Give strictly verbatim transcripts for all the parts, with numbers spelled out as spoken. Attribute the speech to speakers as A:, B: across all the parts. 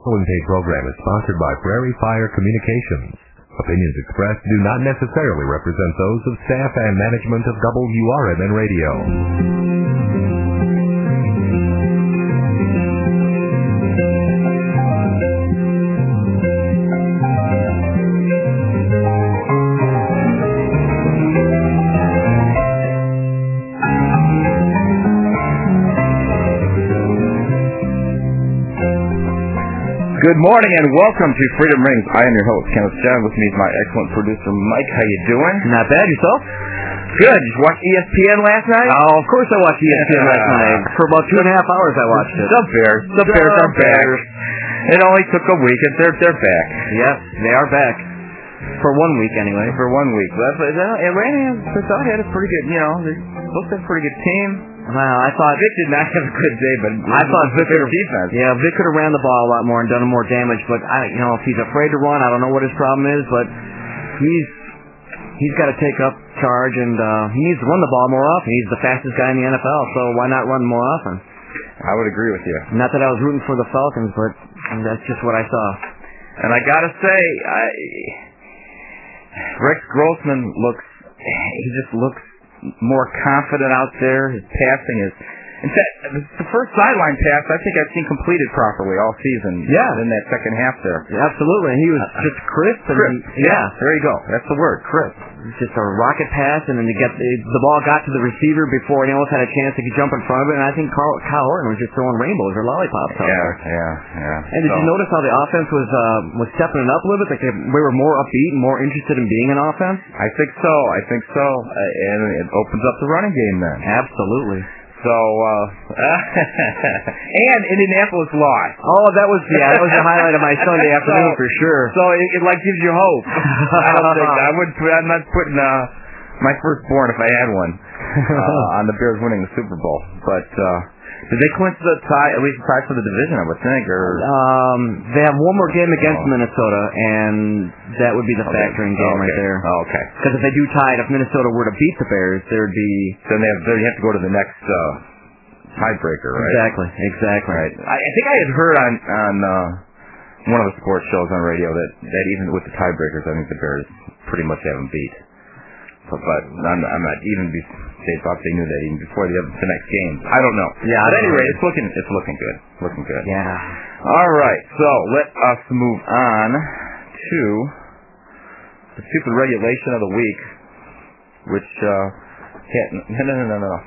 A: following paid program is sponsored by Prairie Fire Communications. Opinions expressed do not necessarily represent those of staff and management of W R M N Radio.
B: Good morning and welcome to Freedom Rings. I am your host, Kenneth John. With me is my excellent producer, Mike. How you doing?
C: Not bad. Yourself?
B: Good. Did you watch E S P N last night?
C: Oh, of course I watched E S P N last night. For about two and a half hours I watched it.
B: The Bears. The, the Bears are Bears. back. It only took a week and they're, they're back.
C: Yes, they are back. For one week anyway.
B: For one week. That's, Atlanta, I thought, had a pretty good, you know, they looked like a pretty good team.
C: Well, I thought
B: Vic did not have a good day, but
C: I thought Vic could have
B: defense.
C: Yeah, Vic could have ran the ball a lot more and done more damage. But I, you know, if he's afraid to run, I don't know what his problem is. But he's he's got to take up charge and uh, he needs to run the ball more often. He's the fastest guy in the N F L, so why not run more often?
B: I would agree with you.
C: Not that I was rooting for the Falcons, but that's just what I saw.
B: And I gotta say, I, Rex Grossman looks. He just looks more confident out there. His passing is, in fact, the first sideline pass I think I've seen completed properly all season.
C: Yeah,
B: in that second half there.
C: Yeah, absolutely, and he was uh, just crisp. And
B: crisp.
C: He, yeah.
B: yeah, there you go. That's the word, crisp.
C: Just a rocket pass, and then you get the, the ball got to the receiver before anyone else had a chance to jump in front of it. And I think Carl, Kyle Orton was just throwing rainbows or lollipops out
B: yeah,
C: there.
B: Yeah, yeah,
C: And did so. you notice how the offense was uh, was stepping it up a little bit? Like they, we were more upbeat and more interested in being an offense.
B: I think so. I think so. Uh, and it opens up the running game then.
C: Absolutely.
B: So, uh, and Indianapolis lost.
C: Oh, that was, yeah, that was the highlight of my Sunday afternoon
B: so,
C: for sure.
B: So it, it like gives you hope. I don't think, I wouldn't put, I'm not putting, uh, my firstborn if I had one, uh, on the Bears winning the Super Bowl. But, uh, did they clinch the tie, at least the tie for the division, I would think, or?
C: Um, they have one more game against oh. Minnesota, and that would be the
B: okay.
C: factoring game
B: oh, okay.
C: right there.
B: Oh, okay.
C: Because if they do tie it, if Minnesota were to beat the Bears, there would be...
B: Then they have, they have to go to the next, uh, tiebreaker, right?
C: Exactly, exactly.
B: Right. I, I think I had heard on, on, uh, one of the sports shows on radio that, that even with the tiebreakers, I think the Bears pretty much have them beat. But, but I'm, I'm not even... Be, they thought they knew that even before the, the next game. I don't know.
C: Yeah.
B: But anyway, it's looking it's looking good. Looking good.
C: Yeah.
B: All right. So let us move on to the stupid regulation of the week, which uh, had, no no no no no.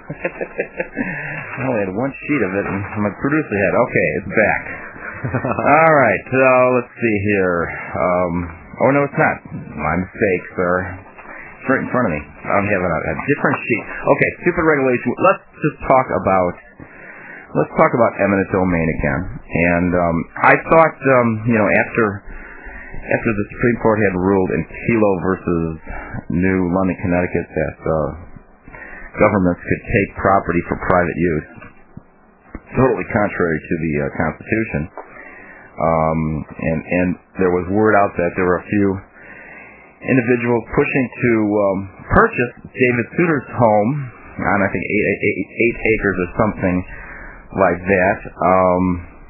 B: I only had one sheet of it, and my producer had. Okay, it's back. All right. So let's see here. Um, oh no, it's not. My mistake, sir. It's right in front of me. I don't have a, a different sheet. Okay, stupid regulation. Let's just talk about let's talk about eminent domain again. And um, I thought, um, you know, after after the Supreme Court had ruled in Kelo versus New London, Connecticut, that uh, governments could take property for private use, totally contrary to the uh, Constitution. Um, and and there was word out that there were a few individuals pushing to um, purchase David Souter's home on, I think, eight, eight, eight acres or something like that, um,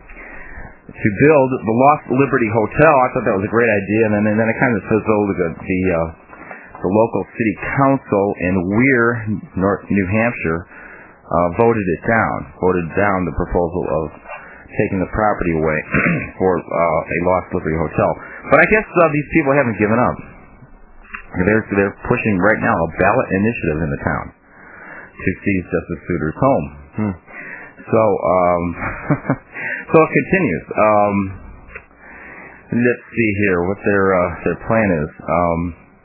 B: to build the Lost Liberty Hotel. I thought that was a great idea, and then, and then it kind of fizzled. The, the, uh, the local city council in Weir, North New Hampshire, uh, voted it down, voted down the proposal of taking the property away for uh, a Lost Liberty Hotel. But I guess uh, these people haven't given up. They're, they're pushing right now a ballot initiative in the town to seize Justice Souter's home. Hmm. So, um, so it continues. Um, let's see here what their uh, their plan is. Um,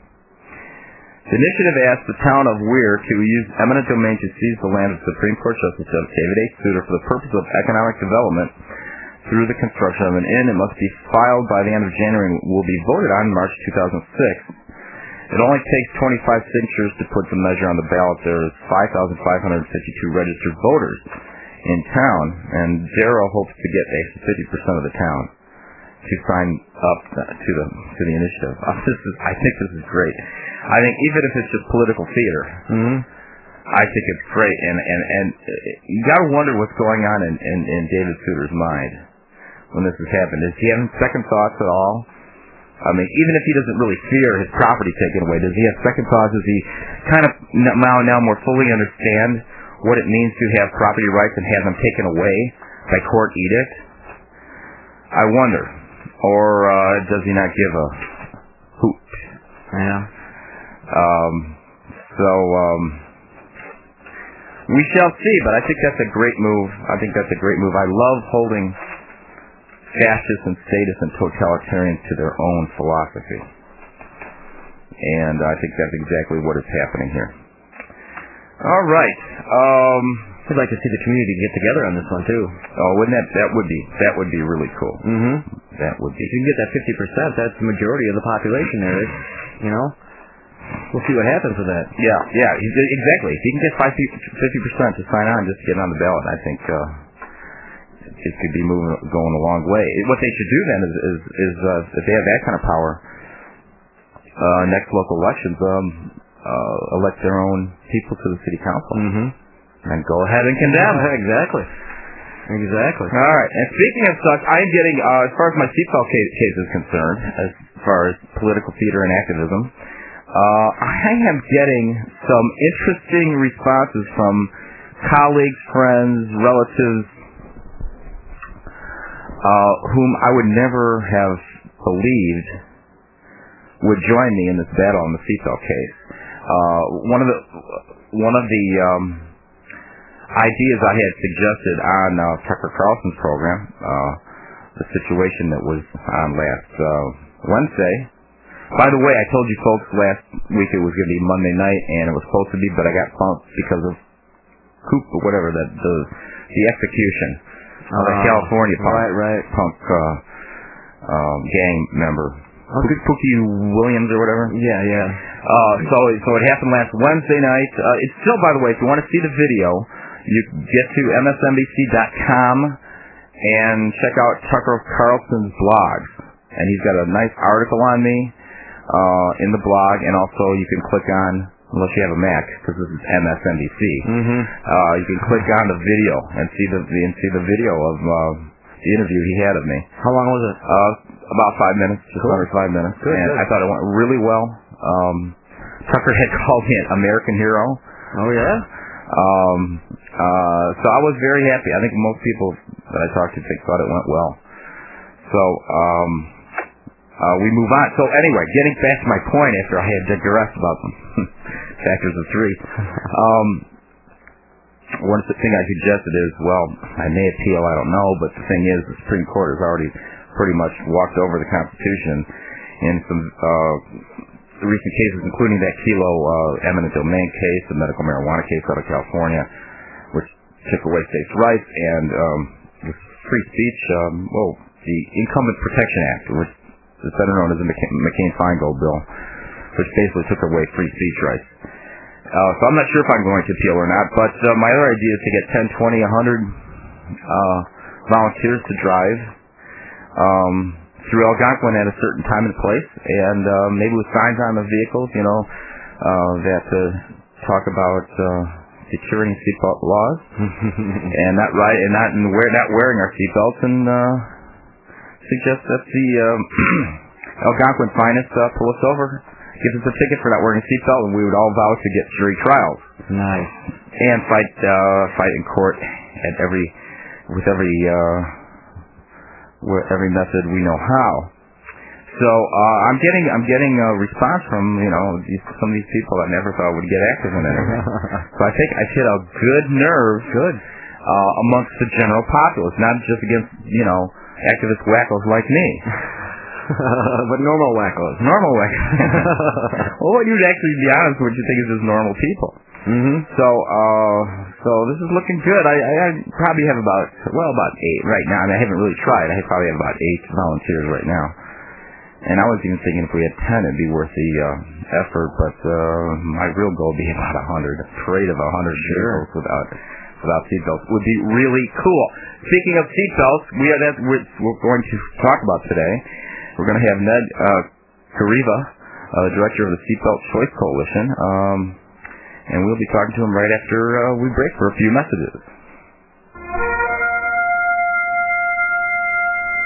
B: the initiative asks the town of Weir to use eminent domain to seize the land of Supreme Court Justice David H. Souter for the purpose of economic development through the construction of an inn. It must be filed by the end of January and will be voted on in March two thousand six. It only takes twenty-five signatures to put the measure on the ballot. There is five thousand five hundred fifty-two registered voters in town, and Darrow hopes to get fifty percent of the town to sign up to the to the initiative. Uh, this is, I think this is great. I think even if it's just political theater, mm-hmm. I think it's great. And, and, and you got to wonder what's going on in, in, in David Souter's mind when this has happened? Is he having second thoughts at all? I mean, even if he doesn't really fear his property taken away, does he have second thoughts? Does he kind of now now more fully understand what it means to have property rights and have them taken away by court edict? I wonder. Or uh, does he not give a hoot?
C: Yeah.
B: Um, so um, we shall see, but I think that's a great move. I think that's a great move. I love holding fascists and statists and totalitarians to their own philosophy. And I think that's exactly what is happening here. All right. Um,
C: I'd like to see the community get together on this one too.
B: Oh, wouldn't that that would be that would be really cool.
C: Mm-hmm.
B: That would be.
C: If you can get that fifty percent, that's the majority of the population there. Is, you know, we'll see what happens with that.
B: Yeah, yeah, exactly. If you can get fifty percent to sign on just to get on the ballot, I think uh, it could be moving going a long way. What they should do then is is, is uh, if they have that kind of power, uh, next local elections, um, uh, elect their own people to the city council.
C: Mm-hmm.
B: And go ahead and condemn.
C: Exactly. Exactly.
B: All right. And speaking of such, I am getting, uh, as far as my seatbelt case, case is concerned, as far as political theater and activism, uh, I am getting some interesting responses from colleagues, friends, relatives, uh, whom I would never have believed would join me in this battle on the seatbelt case. Uh, one of the, one of the, um, ideas I had suggested on uh, Tucker Carlson's program, uh, the situation that was on last uh, Wednesday. By the way, I told you folks last week it was going to be Monday night, and it was supposed to be, but I got bumped because of Coop or whatever, that the the execution of a uh, California punk,
C: right, right.
B: punk uh, um, gang member. Okay. Pookie Williams or whatever.
C: Yeah, yeah.
B: Uh, so, so it happened last Wednesday night. Uh, it's still, by the way, if you want to see the video, you get to M S N B C dot com and check out Tucker Carlson's blog. And he's got a nice article on me uh, in the blog, and also you can click on, unless you have a Mac, because this is M S N B C,
C: mm-hmm.
B: uh, you can click on the video and see the and see the video of uh, the interview he had of me.
C: How long was it?
B: Uh, about five minutes, just
C: cool.
B: under five minutes.
C: Good,
B: and
C: good.
B: I thought it went really well. Um, Tucker had called me an American hero.
C: Oh, yeah?
B: Um, uh, so I was very happy. I think most people that I talked to think thought it went well. So um, uh, we move on. So anyway, getting back to my point after I had digressed about some factors of three. Um, one thing I suggested is, well, I may appeal, I don't know, but the thing is, the Supreme Court has already pretty much walked over the Constitution in some uh, recent cases, including that Kelo uh, eminent domain case, the medical marijuana case out of California, which took away states' rights, and um, the free speech, um, well, the Incumbent Protection Act, which is better known as the McCain-Feingold bill, which basically took away free speech rights. Uh, so I'm not sure if I'm going to appeal or not, but uh, my other idea is to get ten, twenty, one hundred uh, volunteers to drive um, through Algonquin at a certain time and place, and uh, maybe with signs on the vehicles, you know, uh, that uh, talk about uh, securing seatbelt laws, and not right and not and wear not wearing our seatbelts, and uh, suggest that the um, Algonquin finest uh, pull us over, give us a ticket for not wearing a seatbelt, and we would all vow to get jury trials.
C: Nice.
B: And fight uh, fight in court at every with every. Uh, Where every method we know how. So uh, I'm getting I'm getting a response from you know these, some of these people I never thought would get active in anything. So I think I've hit a good nerve, good uh, amongst the general populace, not just against you know activist wackos like me,
C: but normal wackos.
B: Normal wackos. Well, you'd actually be honest, what you think is just normal people.
C: Mm-hmm.
B: So, uh, so this is looking good. I, I, I probably have about, well, about eight right now. I mean, I haven't really tried. I probably have about eight volunteers right now. And I was even thinking if we had ten, it'd be worth the uh, effort. But uh, my real goal would be about a hundred. A parade of a hundred vehicles without without seatbelts would be really cool. Speaking of seatbelts, we are that we're, we're going to talk about today. We're going to have Ned uh, Kariva, uh, the director of the Seatbelt Choice Coalition. Um, And we'll be talking to him right after uh, we break for a few messages.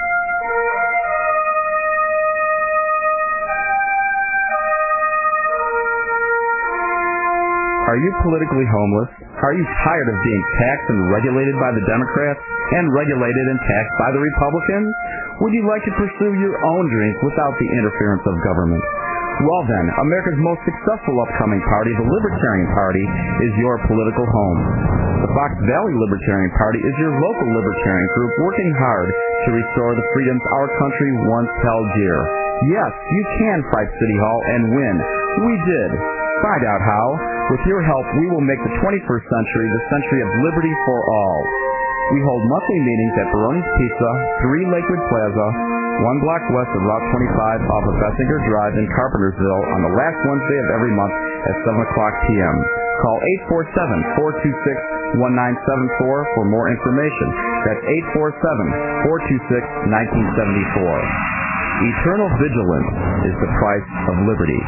D: Are you politically homeless? Are you tired of being taxed and regulated by the Democrats and regulated and taxed by the Republicans? Would you like to pursue your own dreams without the interference of government? Well then, America's most successful upcoming party, the Libertarian Party, is your political home. The Fox Valley Libertarian Party is your local libertarian group working hard to restore the freedoms our country once held dear. Yes, you can fight City Hall and win. We did. Find out how. With your help, we will make the twenty-first century the century of liberty for all. We hold monthly meetings at Baroni's Pizza, three Lakewood Plaza, one block west of Route twenty-five off of Bessinger Drive in Carpentersville on the last Wednesday of every month at seven o'clock p.m. Call eight four seven, four two six, one nine seven four for more information. That's eight four seven, four two six, one nine seven four. Eternal vigilance is the price of liberty.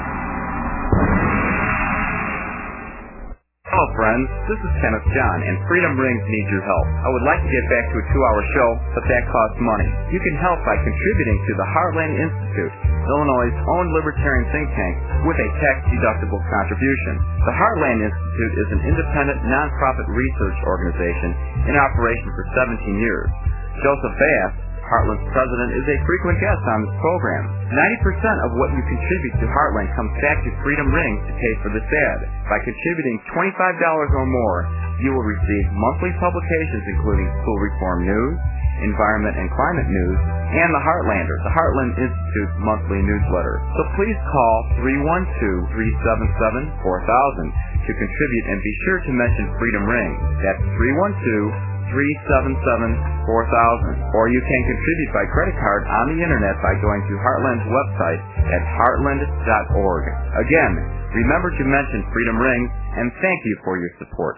E: Hello friends, this is Kenneth John, and Freedom Rings needs your help. I would like to get back to a two-hour show, but that costs money. You can help by contributing to the Heartland Institute, Illinois' own libertarian think tank, with a tax-deductible contribution. The Heartland Institute is an independent, non-profit research organization in operation for seventeen years. Joseph Bass, Heartland's president, is a frequent guest on this program. ninety percent of what you contribute to Heartland comes back to Freedom Rings to pay for this ad. By contributing twenty-five dollars or more, you will receive monthly publications including school reform news, environment and climate news, and the Heartlander, the Heartland Institute's monthly newsletter. So please call three one two, three seven seven, four thousand to contribute, and be sure to mention Freedom Rings. That's three one two, three seven seven, four thousand. Or you can contribute by credit card on the internet by going to Heartland's website at heartland dot org. Again, remember to mention Freedom Rings, and thank you for your support.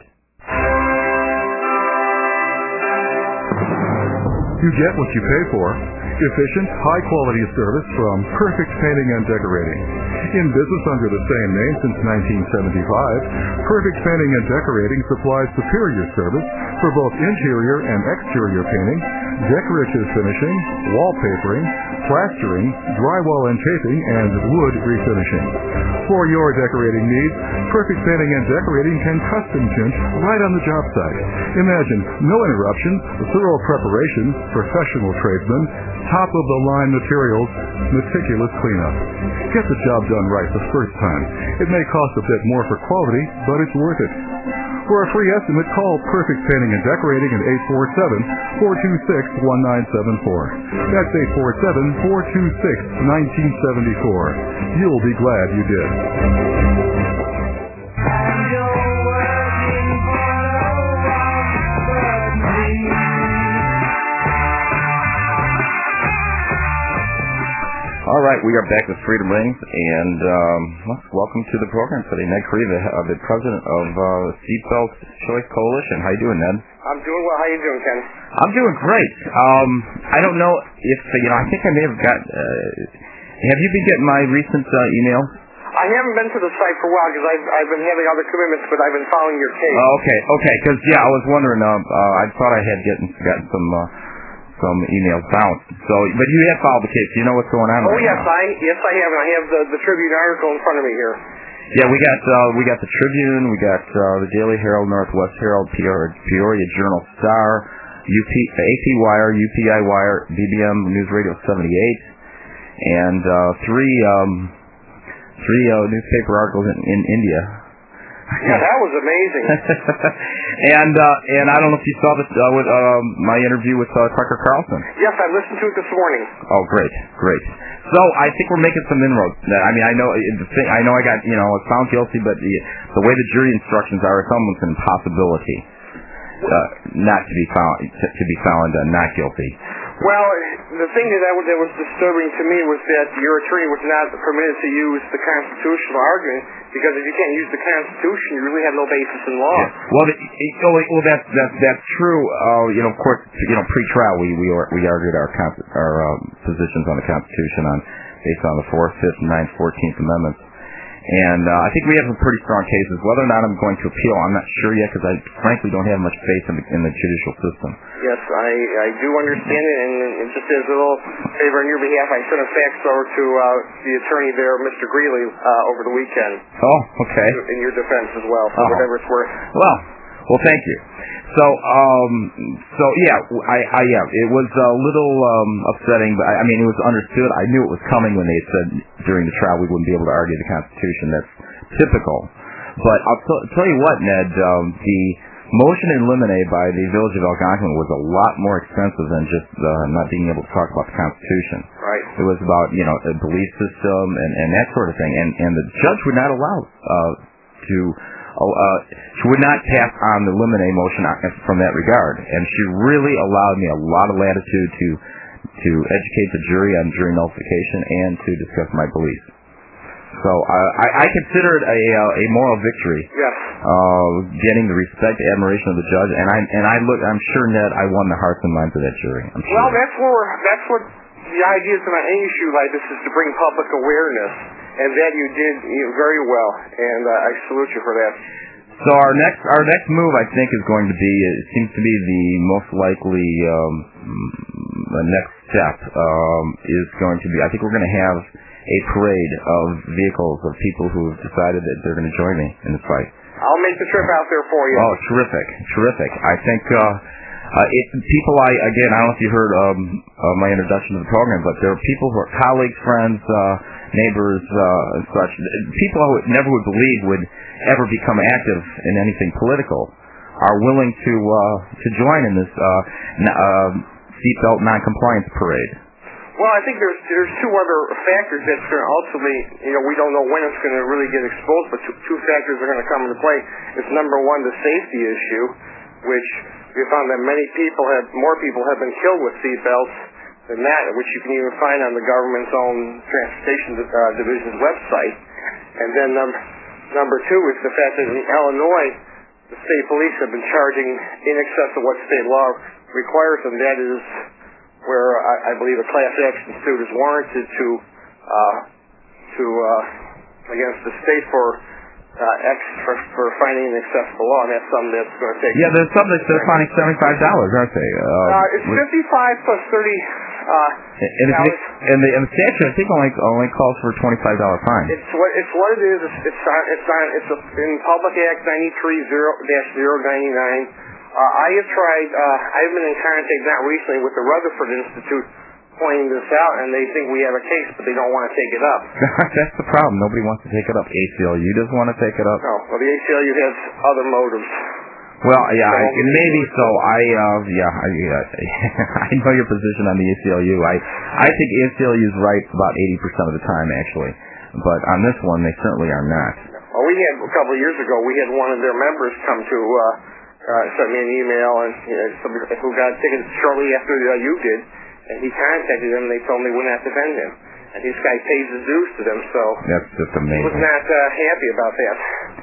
F: You get what you pay for. Efficient, high-quality service from Perfect Painting and Decorating. In business under the same name since nineteen seventy-five, Perfect Painting and Decorating supplies superior service for both interior and exterior painting, decorative finishing, wallpapering, plastering, drywall and taping, and wood refinishing. For your decorating needs, Perfect Painting and Decorating can custom tint right on the job site. Imagine no interruptions, thorough preparation, professional tradesmen, top-of-the-line materials, meticulous cleanup. Get the job done right the first time. It may cost a bit more for quality, but it's worth it. For a free estimate, call Perfect Painting and Decorating at eight four seven, four two six, one nine seven four. That's eight four seven, four two six, one nine seven four. You'll be glad you did.
B: All right, we are back with Freedom Rings, and um, welcome to the program today. Ned Cree, the, uh, the president of uh, Seatbelt Choice Coalition. How you doing, Ned?
G: I'm doing well. How you doing, Ken?
B: I'm doing great. Um, I don't know if, you know, I think I may have got, uh, have you been getting my recent uh, emails?
G: I haven't been to the site for a while because I've, I've been having other commitments, but I've been following your case.
B: Oh, okay, okay, because, yeah, I was wondering, uh, uh, I thought I had gotten, gotten some... Uh, some emails bounced. So, but you have filed the case. You know what's going on
G: oh,
B: right
G: yes,
B: now.
G: I yes, I have. And I have the, the Tribune article in front of me here.
B: Yeah, we got uh, we got the Tribune, we got uh, the Daily Herald, Northwest Herald, Peoria, Peoria Journal Star, U P, A P Wire, U P I Wire, B B M News Radio seventy-eight, and uh, three um, three uh, newspaper articles in, in India.
G: Yeah, that was amazing.
B: and uh, and I don't know if you saw this uh, with uh, my interview with uh, Tucker Carlson.
G: Yes, I listened to it this morning.
B: Oh, great, great. So I think we're making some inroads. I mean, I know the thing, I know I got you know found guilty, but the, the way the jury instructions are, it's almost an impossibility uh, not to be found to, to be found uh, not guilty.
G: Well, the thing that was, that was disturbing to me was that your attorney was not permitted to use the constitutional argument, because if you can't use the Constitution, you really have no basis in law.
B: Yeah. Well, the, well, well, that's that's that's true. Uh, you know, of course, you know, pre-trial we we we argued our our um, positions on the Constitution on based on the Fourth, Fifth, Ninth, Fourteenth Amendments, And uh, I think we have some pretty strong cases. Whether or not I'm going to appeal, I'm not sure yet because I frankly don't have much faith in the, in the judicial system.
G: Yes, I, I do understand it, and, and just as a little favor on your behalf, I sent a fax over to uh, the attorney there, Mister Greeley, uh, over the weekend.
B: Oh, okay.
G: In your defense as well, for
B: oh.
G: whatever it's worth.
B: Well, well, thank you. So, um, so yeah, I, I, yeah, it was a little um, upsetting, but I, I mean, it was understood. I knew it was coming when they said during the trial we wouldn't be able to argue the Constitution. That's typical. But I'll t- tell you what, Ned, um, the motion in limine by the Village of Algonquin was a lot more expensive than just uh, not being able to talk about the Constitution.
G: Right.
B: It was about, you know, a belief system and, and that sort of thing. And, and the judge would not allow uh, to... Uh, she would not pass on the limine motion from that regard, and she really allowed me a lot of latitude to to educate the jury on jury nullification and to discuss my beliefs. So uh, I, I consider it a uh, a moral victory.
G: Yes.
B: Uh, getting the respect, admiration of the judge, and I and I look. I'm sure, Ned, I won the hearts and minds of that jury. I'm sure.
G: Well, that's where that's what the idea is about any issue like this is to bring public awareness. And that you did very well, and uh, I salute you for that.
B: So our next our next move, I think, is going to be, it seems to be the most likely um, the next step um, is going to be, I think we're going to have a parade of vehicles of people who have decided that they're going to join me in this fight.
G: I'll make the trip out there for you.
B: Oh, terrific, terrific. I think uh, uh, it, people, I again, I don't know if you heard um, uh, my introduction to the program, but there are people who are colleagues, friends, uh, neighbors, uh, and such, people who never would believe would ever become active in anything political are willing to uh, to join in this uh, n- uh, seatbelt non-compliance parade.
G: Well, I think there's there's two other factors that's going to ultimately, you know, we don't know when it's going to really get exposed, but two, two factors are going to come into play. It's number one, the safety issue, which we found that many people have, more people have been killed with seatbelts than that, which you can even find on the government's own transportation uh, division's website. And then number number two is the fact that in Illinois, the state police have been charging in excess of what state law requires, and that is where I, I believe a class action suit is warranted to uh, to uh, against the state for uh, X for, for finding an accessible law, and that's something that's going to take.
B: Yeah, there's something they're finding seventy-five dollars, aren't they? Uh,
G: uh, it's fifty-five plus thirty. Uh,
B: and, if it, and the and the statute, I think, only only calls for a twenty-five dollar fine.
G: It's what it's what it is. It's it's on, it's on, it's a, in Public Act ninety-three dash zero ninety-nine. Uh, I have tried. Uh, I've been in contact not recently with the Rutherford Institute, pointing this out, and they think we have a case, but they don't want to take it up.
B: That's the problem. Nobody wants to take it up. A C L U doesn't want to take it up.
G: No. Well, the A C L U has other motives.
B: Well, yeah, I, maybe so. I, uh, yeah, I, uh, I know your position on the A C L U. I, I think A C L U is right about eighty percent of the time, actually. But on this one, they certainly are not.
G: Well, we had, a couple of years ago, we had one of their members come to, uh, uh, send me an email, and you know, somebody who got tickets shortly after uh, you did, and he contacted them, and they told me they wouldn't have to defend him. And this guy pays his dues to them, so...
B: That's just amazing.
G: He was not uh, happy about that.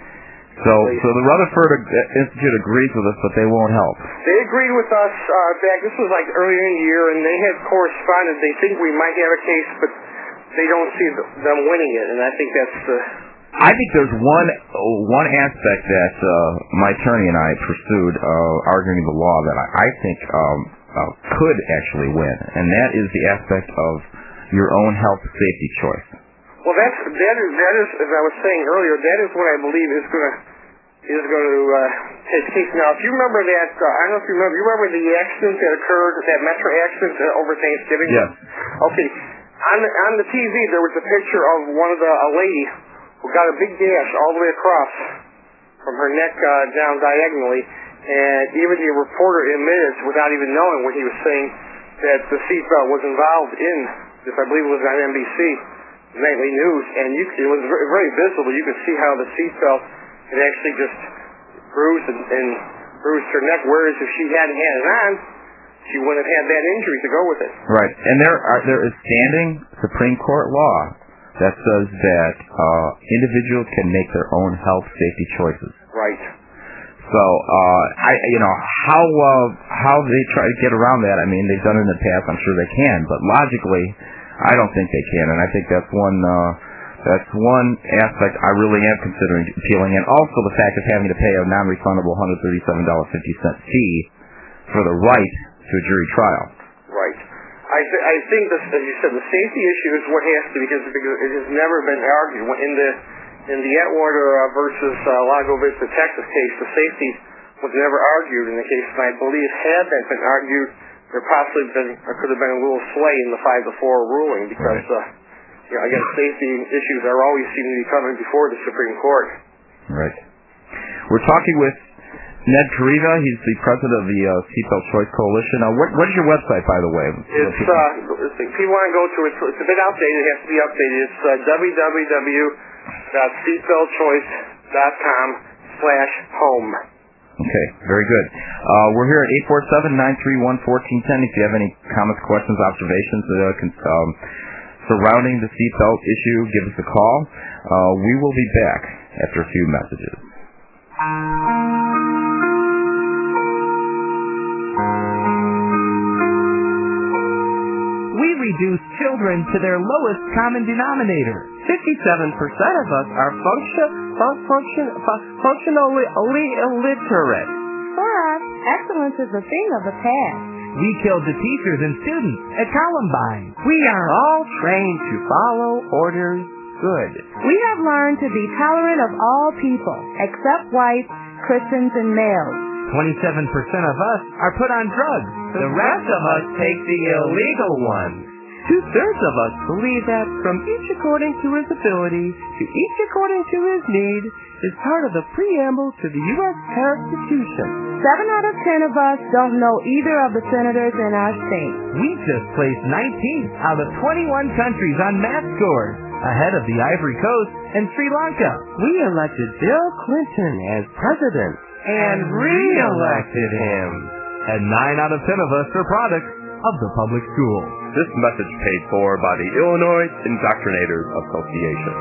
B: So, so the Rutherford Institute agrees with us, but they won't help.
G: They agreed with us uh, back, this was like earlier in the year, and they had corresponded. They think we might have a case, but they don't see the, them winning it, and I think that's the...
B: I think there's one one aspect that uh, my attorney and I pursued, uh, arguing the law, that I, I think um, uh, could actually win, and that is the aspect of your own health safety choice.
G: Well, that's that is that is as I was saying earlier. That is what I believe is going to is going to uh, take place. Now, if you remember that, uh, I don't know if you remember. You remember the accident that occurred, that metro accident uh, over Thanksgiving?
B: Yes.
G: Okay. On the on the T V, there was a picture of one of the a lady who got a big gash all the way across from her neck uh, down diagonally, and even the reporter admitted, without even knowing what he was saying, that the seatbelt was involved in this. I believe it was on N B C. Nightly news, and you, it was very, very visible. You could see how the seatbelt had actually just bruised and, and bruised her neck, whereas if she hadn't had it on, she wouldn't have had that injury to go with it.
B: Right, and there are there is standing Supreme Court law that says that uh, individuals can make their own health safety choices.
G: Right.
B: So, uh, I, you know, how uh, how they try to get around that, I mean, they've done it in the past, I'm sure they can, but logically, I don't think they can, and I think that's one uh, That's one aspect I really am considering appealing, and also the fact of having to pay a non-refundable one hundred thirty-seven dollars and fifty cents fee for the right to a jury trial.
G: Right. I, th- I think, this, as you said, the safety issue is what has to, because, because it has never been argued. In the in the Atwater uh, versus uh, Lago Vista, Texas case, the safety was never argued in the case, and I believe had that been argued, there possibly been, there could have been a little sway in the five to four ruling, because right. uh, you know, I guess safety issues are always seen to be coming before the Supreme Court.
B: Right. We're talking with Ned Kariva. He's the president of the uh, Seatbelt Choice Coalition. Uh, what, what is your website, by the way?
G: It's, uh, if people want to go to it, it's a bit outdated. It has to be updated. It's uh, w w w dot seatbelt choice dot com slash home.
B: Okay, very good. Uh, we're here at eight four seven, nine three one, one four one zero. If you have any comments, questions, observations uh, can, um, surrounding the seatbelt issue, give us a call. Uh, we will be back after a few messages.
H: We reduce children to their lowest common denominator. fifty-seven percent of us are function, fun, function, fun, functionally illiterate.
I: For us, excellence is a thing of the past.
H: We killed the teachers and students at Columbine.
J: We are all trained to follow orders good.
I: We have learned to be tolerant of all people, except whites, Christians, and males.
H: twenty-seven percent of us are put on drugs.
J: The rest of us take the illegal ones. Two-thirds of us believe that from each according to his ability to each according to his need is part of the preamble to the U S Constitution.
I: Seven out of ten of us don't know either of the senators in our state.
H: We just placed nineteenth out of twenty-one countries on math scores, ahead of the Ivory Coast and Sri Lanka.
J: We elected Bill Clinton as president and re-elected him.
H: And nine out of ten of us are products of the public school.
K: This message paid for by the Illinois Indoctrinators Association.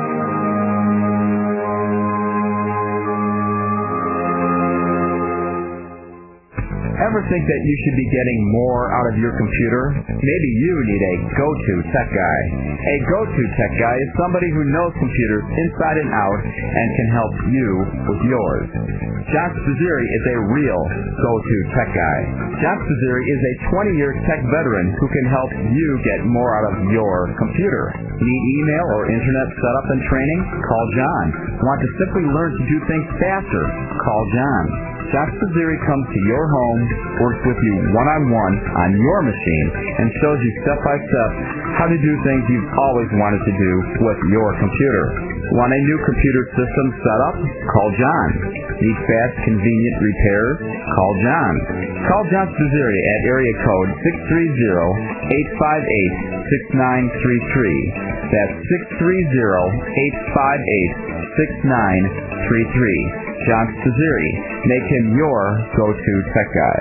D: Ever think that you should be getting more out of your computer? Maybe you need a go-to tech guy. A go-to tech guy is somebody who knows computers inside and out and can help you with yours. John Spizzeri is a real go-to tech guy. John Spizzeri is a twenty-year tech veteran who can help you get more out of your computer. Need email or internet setup and training? Call John. Want to simply learn to do things faster? Call John. John Spizzeri comes to your home, works with you one-on-one on your machine, and shows you step-by-step how to do things you've always wanted to do with your computer. Want a new computer system set up? Call John. Need fast, convenient repairs? Call John. Call John Spizzeri at area code six three zero, eight five eight, six nine three three. That's six three zero, eight five eight, six nine three three. John Spizzeri. Make him your go-to tech guy.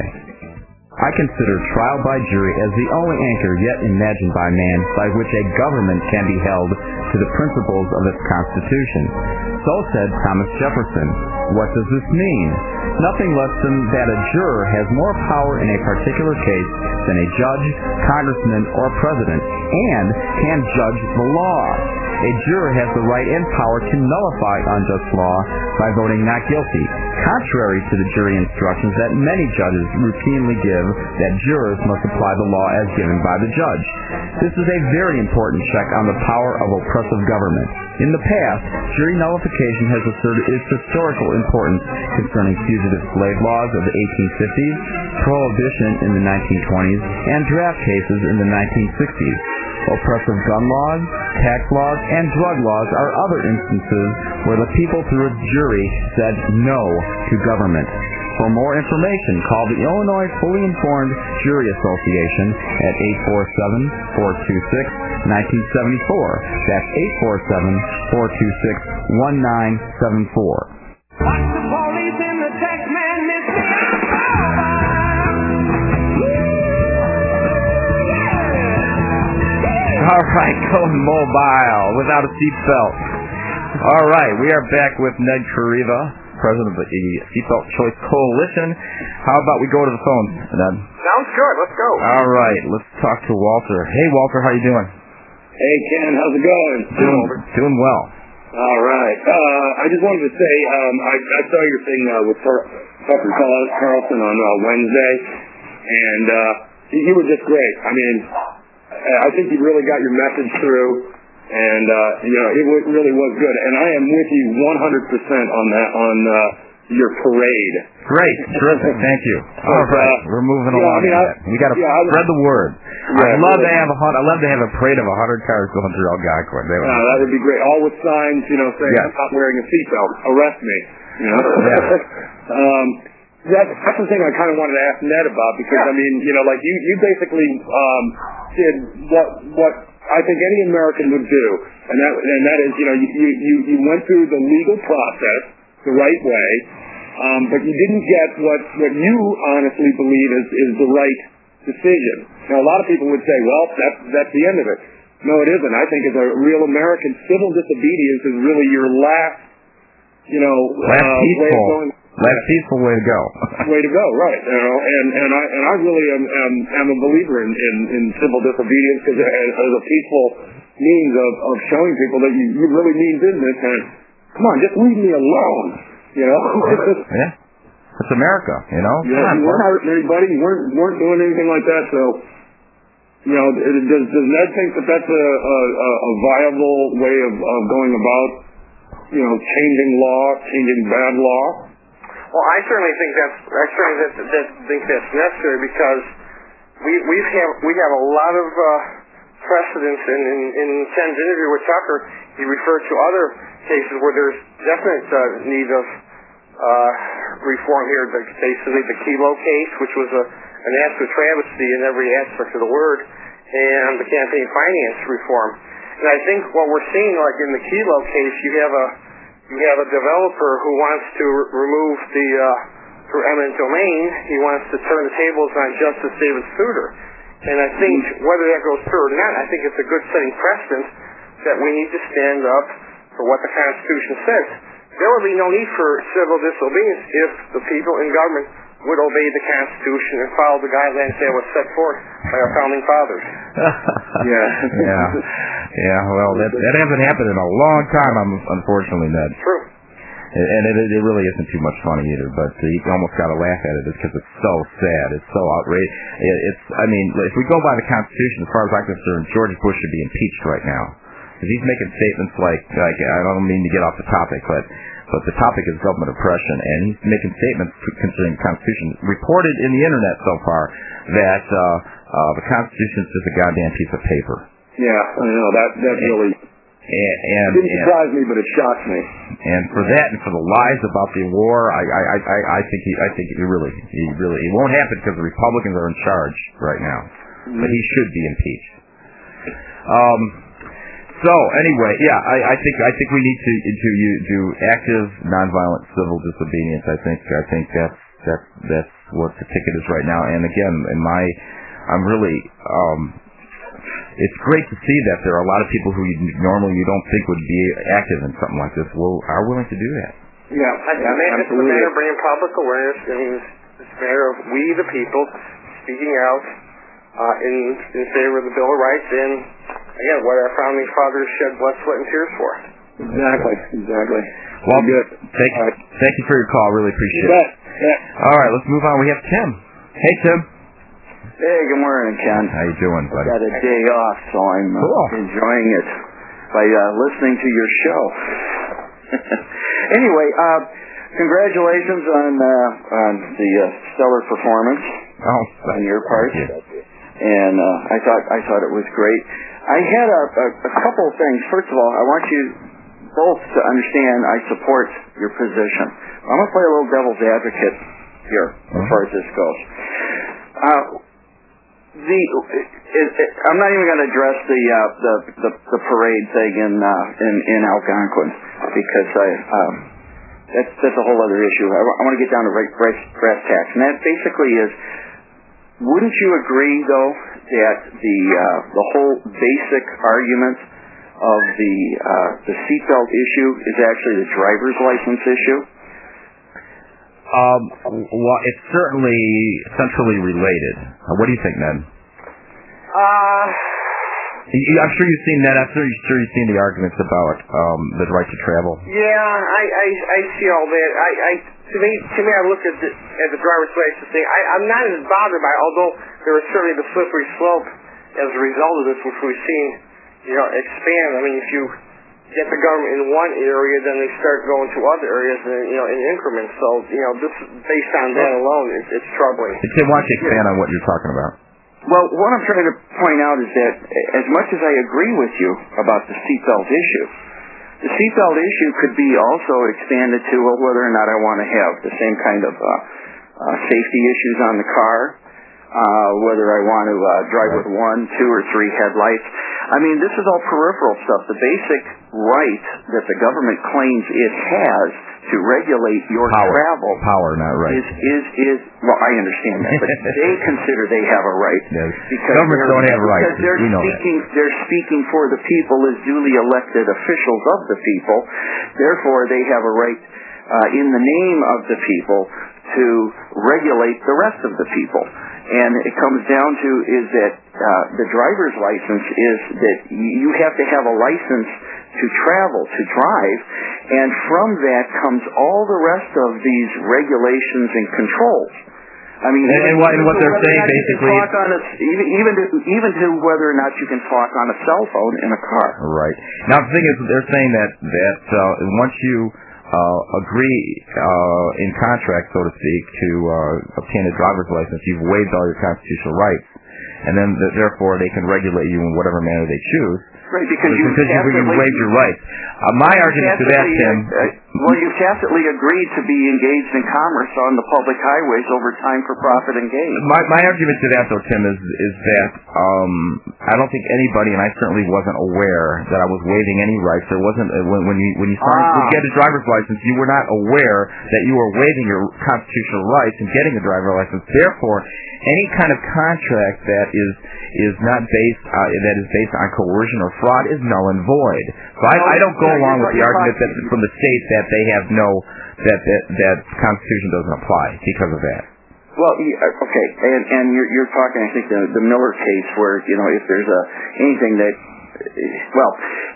D: I consider trial by jury as the only anchor yet imagined by man by which a government can be held to the principles of its Constitution. So said Thomas Jefferson. What does this mean? Nothing less than that a juror has more power in a particular case than a judge, congressman, or president, and can judge the law. A juror has the right and power to nullify unjust law by voting not guilty, contrary to the jury instructions that many judges routinely give that jurors must apply the law as given by the judge. This is a very important check on the power of oppressive government. In the past, jury nullification has asserted its historical importance concerning fugitive slave laws of the eighteen fifties, prohibition in the nineteen twenties, and draft cases in the nineteen sixties. Oppressive gun laws, tax laws, and drug laws are other instances where the people through a jury said no to government. For more information, call the Illinois Fully Informed Jury Association at eight four seven, four two six, one nine seven four. That's eight four seven, four two six, one nine seven four.
H: Watch the police and the tax man miss me.
B: All right, going mobile without a seatbelt. All right, we are back with Ned Kariva, president of the Seatbelt Choice Coalition. How about we go to the phone, Ned?
G: Sounds good. Let's go.
B: All right, let's talk to Walter. Hey, Walter, how you doing?
L: Hey, Ken, how's it going?
B: Doing, doing well.
L: All right. Uh, I just wanted to say, um, I, I saw your thing uh, with Tucker Carlson on uh, Wednesday, and uh, you, you were just great. I mean, I think you really got your message through, and uh, you know, it w- really was good. And I am with you one hundred percent on that, on uh, your parade.
B: Great, terrific. Thank you. All
L: But,
B: right,
L: uh,
B: we're moving
L: yeah,
B: along.
L: I mean, I,
B: we got to
L: yeah, I,
B: spread the word.
L: Yeah,
B: I'd love
L: really.
B: to have a hun- I'd love to have a parade of a hundred cars going through Algonquin. That would
L: No, that would be great. All with signs, you know, saying
B: Yes.
L: I'm not wearing a seatbelt. Arrest me. You know.
B: Yeah.
L: um, that's, that's the thing I kind of wanted to ask Ned about because I mean, you know, like you, you basically um, did what what I think any American would do, and that and that is, you know, you you you went through the legal process the right way, um, but you didn't get what what you honestly believe is is the right decision. Now, a lot of people would say, well, that's that's the end of it. No, it isn't. I think as a real American, civil disobedience is really your last, you know,
B: last
L: uh,
B: peaceful,
L: way of going.
B: last peaceful way to go.
L: way to go, right? You know, and and I and I really am am, am a believer in, in, in civil disobedience because as, as a peaceful means of, of showing people that you, you really mean business. And come on, just leave me alone. You know.
B: Yeah. It's America, you know.
L: Yeah, you weren't hurting anybody. You weren't weren't doing anything like that. So, you know, does does Ned think that that's a a, a viable way of, of going about, you know, changing law, changing bad law?
G: Well, I certainly think that's I certainly that, that think that's necessary because we we have we have a lot of uh, precedents in, in in Ken's interview with Tucker. He referred to other cases where there's definite uh, need of uh, reform here. The, basically, the Kelo case, which was a an absolute travesty in every aspect of the word, and the campaign finance reform. And I think what we're seeing, like in the Kelo case, you have a you have a developer who wants to r- remove the uh, through eminent domain. He wants to turn the tables on Justice David Souter. And I think whether that goes through or not, I think it's a good setting precedent that we need to stand up for what the Constitution says. There would be no need for civil disobedience if the people in government would obey the Constitution and follow the guidelines that was set forth by our founding fathers.
B: yeah, yeah, yeah. Well, that that hasn't happened in a long time, unfortunately, Ned.
G: True.
B: And it, it really isn't too much funny either, but you almost got to laugh at it because it's so sad. It's so outrageous. It, it's, I mean, if we go by the Constitution, as far as I'm concerned, George Bush should be impeached right now. Because he's making statements like, like, I don't mean to get off the topic, but but the topic is government oppression, and he's making statements concerning the Constitution, reported in the internet so far, that uh, uh, the Constitution is just a goddamn piece of paper.
L: Yeah, I know, that, that really...
B: And, and,
L: it didn't surprise me, but it shocked me.
B: And for that, and for the lies about the war, I, I, I, I think he, I think he really, he really, it won't happen because the Republicans are in charge right now. Mm-hmm. But he should be impeached. Um. So anyway, yeah, I, I think, I think we need to to do active, nonviolent civil disobedience. I think, I think that's that's that's what the ticket is right now. And again, in my, I'm really. Um, It's great to see that there are a lot of people who you, normally you don't think would be active in something like this will are willing to do that.
L: Yeah,
G: I think yeah, it's a matter of bringing public awareness. I mean, it's, it's a matter of we, the people, speaking out uh, in in favor of the Bill of Rights and again what our founding fathers shed blood, sweat, and tears for.
L: Exactly, exactly.
B: Well, good. Thank you, right. thank you for your call. Really appreciate
L: you
B: it.
L: Yeah.
B: All right, let's move on. We have Tim. Hey, Tim.
M: Hey, good morning, Ken.
B: How you doing, buddy?
M: I got a day off, so I'm uh,
B: cool.
M: enjoying it by uh, listening to your show. Anyway, uh, congratulations on uh, on the uh, stellar performance
B: oh,
M: on your part,
B: you.
M: and uh, I thought I thought it was great. I had a, a, a couple of things. First of all, I want you both to understand I support your position. I'm going to play a little devil's advocate here mm-hmm. as far as this goes. Uh, The, it, it, I'm not even going to address the, uh, the the the parade thing in uh, in in Algonquin because I um, that's that's a whole other issue. I, I want to get down to brass, brass tacks, and that basically is. Wouldn't you agree though that the uh, the whole basic argument of the uh, the seatbelt issue is actually the driver's license issue?
B: Um, well, it's certainly centrally related. Uh, what do you think, Ned?
G: Uh,
B: I'm sure you've seen that. I'm sure you've seen the arguments about um, the right to travel.
G: Yeah, I, I, I see all that. I, I to me, to me, I look at the, at the driver's license thing. I, I'm not as bothered by it, although there is certainly the slippery slope as a result of this, which we've seen, you know, expand. I mean, if you get the government in one area, then they start going to other areas, and, you know, in increments. So, you know, this based on that alone, it's, it's troubling.
B: Tim, why don't you expand on what you're talking about?
M: Well, what I'm trying to point out is that as much as I agree with you about the seatbelt issue, the seatbelt issue could be also expanded to well, whether or not I want to have the same kind of uh, uh, safety issues on the car, uh, whether I want to uh, drive with one, two, or three headlights. I mean, this is all peripheral stuff. The basic right that the government claims it has to regulate your
B: power,
M: travel
B: power, not right.
M: is, is, is, well, I understand that, but they consider they have a right.
B: Yes.
M: Because
B: governments don't have rights.
M: Because they're,
B: we know
M: speaking,
B: that.
M: they're speaking for the people as duly elected officials of the people. Therefore, they have a right uh, in the name of the people to regulate the rest of the people. And it comes down to is that uh, the driver's license is that you have to have a license to travel, to drive, and from that comes all the rest of these regulations and controls. I mean,
B: and, and what, and what they're saying basically,
M: talk on a, even even to, even to whether or not you can talk on a cell phone in a car.
B: Right. Now the thing is, they're saying that that uh, once you uh, agree uh, in contract, so to speak, to uh, obtain a driver's license, you've waived all your constitutional rights, and then th- therefore they can regulate you in whatever manner they choose.
M: Right, because,
B: you because you, you waived your rights. Uh, my argument to that, Tim...
M: Uh, well, you tacitly agreed to be engaged in commerce on the public highways over time for profit and gain.
B: My, my argument to that, though, Tim, is is that um, I don't think anybody, and I certainly wasn't aware that I was waiving any rights. There wasn't, uh, when, when you when you signed, ah. get a driver's license, you were not aware that you were waiving your constitutional rights in getting a driver's license. Therefore, any kind of contract that is is not based uh, that is based on coercion or fraud is null and void. So I, I don't go along with the argument that from the state that they have no that that, that Constitution doesn't apply because of that.
M: Well, okay, and and you're you're talking, I think, the the Miller case where you know if there's a anything that well.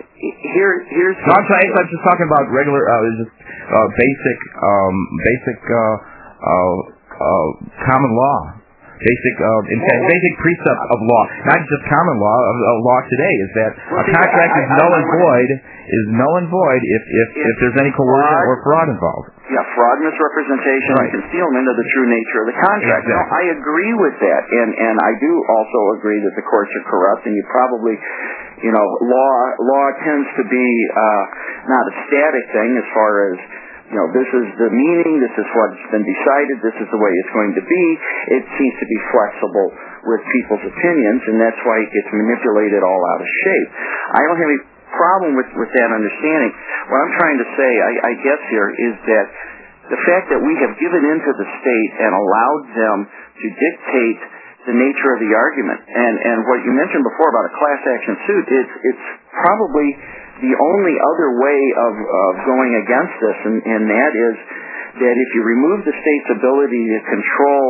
M: Here, here's.
B: No, I'm, sorry, I'm just talking about regular, uh, just uh, basic, um, basic uh, uh, uh, common law. Basic, uh, in fact, basic precept of law, not just common law. Of, of law today is that a contract is null and void. Is null and void if if, if there's any coercion or fraud involved.
M: Yeah, fraud, misrepresentation, right. and concealment of the true nature of the contract.
B: Exactly.
M: Now, I agree with that, and and I do also agree that the courts are corrupt, and you probably, you know, law law tends to be uh, not a static thing as far as. You know, this is the meaning, this is what's been decided, this is the way it's going to be. It seems to be flexible with people's opinions, and that's why it gets manipulated all out of shape. I don't have any problem with, with that understanding. What I'm trying to say, I, I guess here, is that the fact that we have given in to the state and allowed them to dictate the nature of the argument, and, and what you mentioned before about a class action suit, it's, it's probably the only other way of, of going against this, and, and that is that if you remove the state's ability to control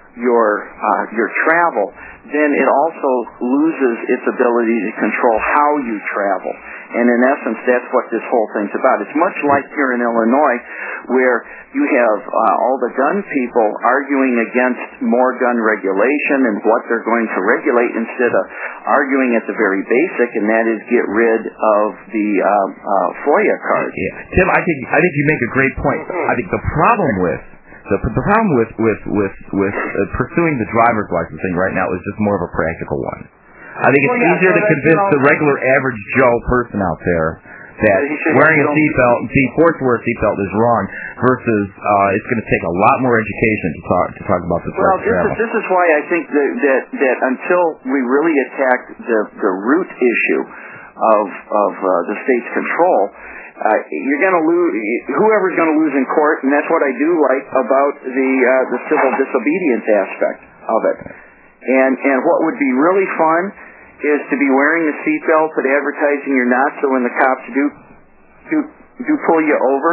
M: your uh, your travel, then it also loses its ability to control how you travel. And in essence, that's what this whole thing's about. It's much like here in Illinois, where you have uh, all the gun people arguing against more gun regulation and what they're going to regulate instead of arguing at the very basic, and that is get rid of the uh, uh, FOIA cards.
B: Yeah. Tim, I think I think you make a great point. I think the problem with The, the problem with with with with uh, pursuing the driver's license thing right now is just more of a practical one. I think it's well, yeah, easier so to convince the regular average Joe person out there that wearing a seatbelt, being forced to wear a seatbelt is wrong, versus uh, it's going to take a lot more education to talk to talk about this.
M: Well, this is, this is why I think that, that that until we really attack the the root issue of of uh, the state's control. Uh, you're going to lose, whoever's going to lose in court, and that's what I do like about the uh, the civil disobedience aspect of it. And and what would be really fun is to be wearing the seatbelt but advertising you're not, so when the cops do do do pull you over,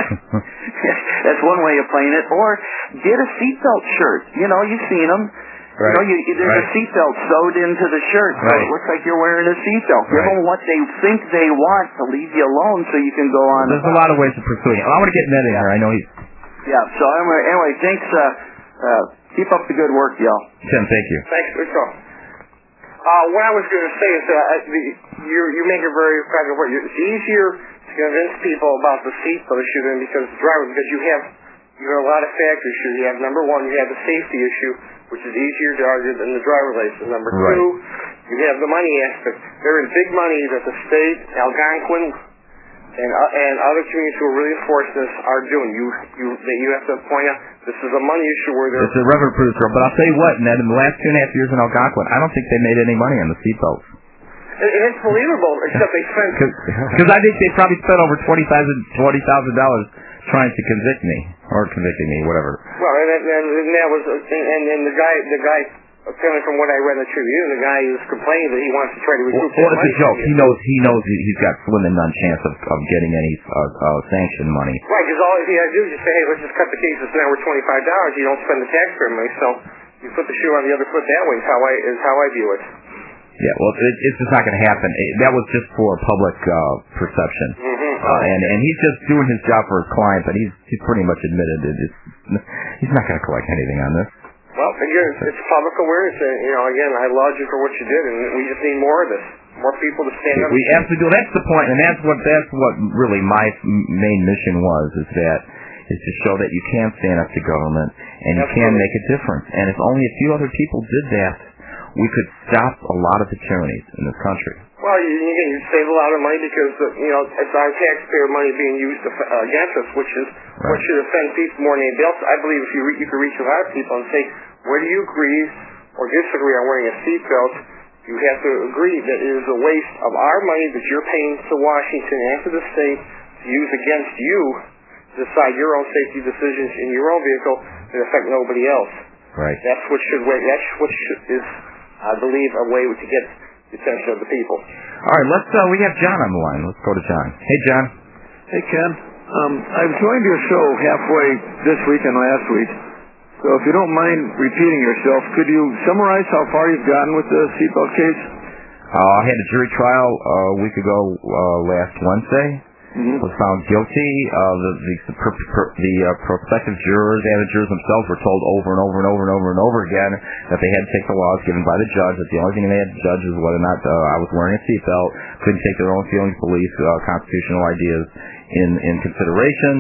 M: that's one way of playing it. Or get a seatbelt shirt. You know, you've seen them. You know, you, you, there's
B: right.
M: a seatbelt sewed into the shirt, so
B: right.
M: it looks like you're wearing a seatbelt. Give
B: right.
M: them what they think they want to leave you alone so you can go on.
B: There's a lot of ways of pursuing it. I want to get Ned in here. I know he's...
M: Yeah, so anyway, anyway thanks. Uh, uh, keep up the good work, y'all.
B: Tim, thank you.
G: Thanks, good call. Uh, what I was going to say is that uh, the, you you make it very practical. It's easier to convince people about the seatbelt issue than because the driver, because you have you have a lot of factors here. You have number one, you have the safety issue, which is easier to argue than the driver license. Number
B: right.
G: two, you have the money aspect. There is big money that the state, Algonquin, and uh, and other communities who are really enforcing this are doing. You you that you have to point out this is a money issue where they're.
B: It's a revenue producer, but I'll tell you what, Ned. In the last two and a half years in Algonquin, I don't think they made any money on the seatbelts.
G: And, and it's believable, except they spent.
B: Because I think they probably spent over twenty thousand twenty thousand dollars trying to convict me or convicting me, whatever.
G: Well, and, and, and that was and, and the guy the guy. Apparently, from what I read in the Tribune, the guy is complaining that he wants to try to recoup
B: well,
G: that money.
B: What is a joke? He knows he knows he's got slim and none chance of, of getting any uh, uh, sanction money.
G: Right, because all he has to do is just say, hey, let's just cut the cases now we're twenty-five dollars. You don't spend the taxpayer money, so you put the shoe on the other foot that way is how I, is how I view it.
B: Yeah, well, it, it's just not going to happen. It, that was just for public uh, perception.
G: Mm-hmm.
B: Uh, and, and he's just doing his job for his client, but he's, he's pretty much admitted it. It's, he's not going to collect anything on this.
G: Well, again, it's public awareness, and, you know, again, I laud you for what you did, and we just need more of this. More people to stand up.
B: We absolutely do. That's the point, and that's what that's what really my main mission was, is that is to show that you can stand up to government, and you can make a difference. And if only a few other people did that, we could stop a lot of the tyrannies in this country.
G: Well, you, again, you'd save a lot of money because, uh, you know, it's our taxpayer money being used to, uh, against us, which is right. what should offend people more than anything else. I believe if you, re- you could reach a lot of people and say, whether you agree or disagree on wearing a seatbelt, you have to agree that it is a waste of our money that you're paying to Washington and to the state to use against you to decide your own safety decisions in your own vehicle that affect nobody else.
B: Right.
G: That's what should. That's what should, is, I believe, a way to get the attention of the people.
B: All right, let's. Uh, we have John on the line. Let's go to John. Hey, John.
N: Hey, Ken. Um, I've joined your show halfway this week and last week. So if you don't mind repeating yourself, could you summarize how far you've gotten with the seatbelt case?
B: Uh, I had a jury trial uh, a week ago uh, last Wednesday. Mm-hmm. Was found guilty. Uh, the the, per, per, the uh, prospective jurors and the jurors themselves were told over and over and over and over and over again that they had to take the laws given by the judge, that the only thing they had to judge is whether or not uh, I was wearing a seatbelt, couldn't take their own feelings, beliefs, uh, constitutional ideas in, in consideration.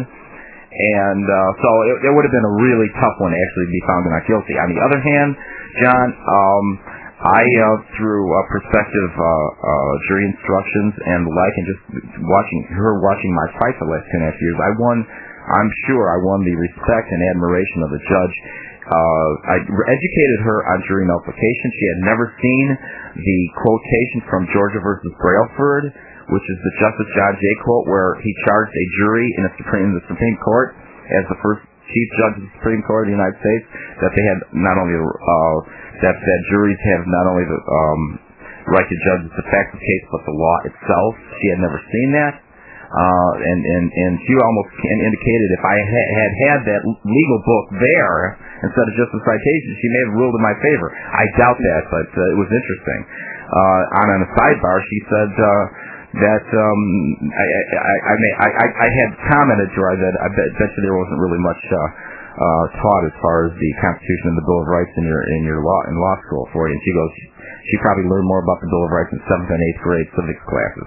B: And uh, so it, it would have been a really tough one to actually be found not guilty. On the other hand, John, um, I, uh, through uh, prospective uh, uh, jury instructions and the like, and just watching her watching my fight the last two and a half years, I won, I'm sure I won the respect and admiration of the judge. Uh, I educated her on jury nullification. She had never seen the quotation from Georgia versus Brailsford, which is the Justice John Jay quote, where he charged a jury in, a Supreme, in the Supreme Court as the first Chief Judge of the Supreme Court of the United States, that they had not only uh, that that juries have not only the um, right to judge the facts of the case, but the law itself. She had never seen that, uh, and and and she almost indicated if I ha- had had that legal book there instead of just a citation, she may have ruled in my favor. I doubt that, but uh, it was interesting. Uh, on a sidebar, she said. Uh, That um, I, I, I, may, I, I had commented to her that I bet, bet you there wasn't really much uh, uh, taught as far as the Constitution and the Bill of Rights in your in your law in law school for you. And she goes, she probably learned more about the Bill of Rights in seventh and eighth grade civics classes